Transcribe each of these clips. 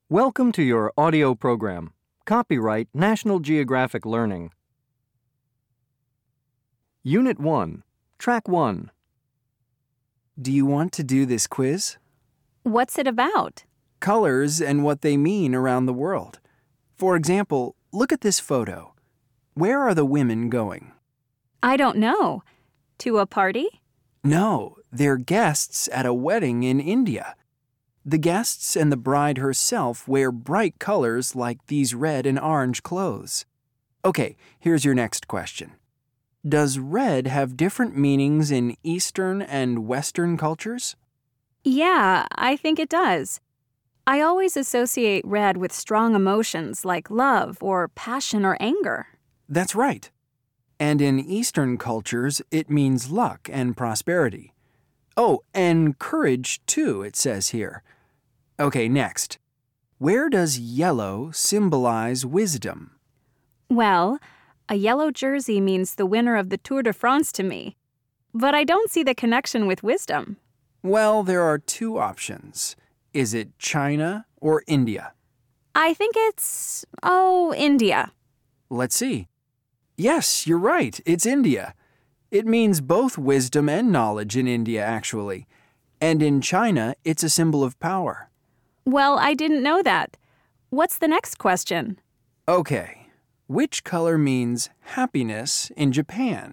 Welcome to your audio program. Copyright National Geographic Learning. Unit 1, Track 1. Do you want to do this quiz? What's it about? Colors and what they mean around the world. For example, look at this photo. Where are the women going? I don't know. To a party? No, they're guests at a wedding in India. The guests and the bride herself wear bright colors like these red and orange clothes. Okay, here's your next question. Does red have different meanings in Eastern and Western cultures? Yeah, I think it does. I always associate red with strong emotions like love or passion or anger. That's right. And in Eastern cultures, it means luck and prosperity. Oh, and courage too, it says here. Okay, next. Where does yellow symbolize wisdom? Well, a yellow jersey means the winner of the Tour de France to me. But I don't see the connection with wisdom. Well, there are two options. Is it China or India? I think it's, India. Let's see. Yes, you're right. It's India. It means both wisdom and knowledge in India, actually. And in China, it's a symbol of power. Well, I didn't know that. What's the next question? Okay. Which color means happiness in Japan?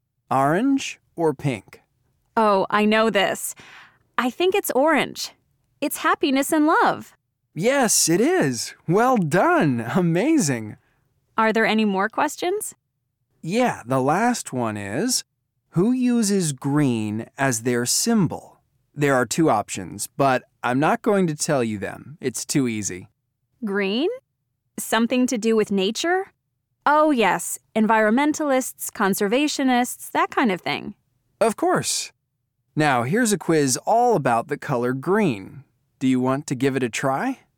Orange or pink? Oh, I know this. I think it's orange. It's happiness and love. Yes, it is. Well done. Amazing. Are there any more questions? Yeah, the last one is, who uses green as their symbol? There are two options, but I'm not going to tell you them. It's too easy. Green? Something to do with nature? Oh, yes. Environmentalists, conservationists, that kind of thing. Of course. Now, here's a quiz all about the color green. Do you want to give it a try?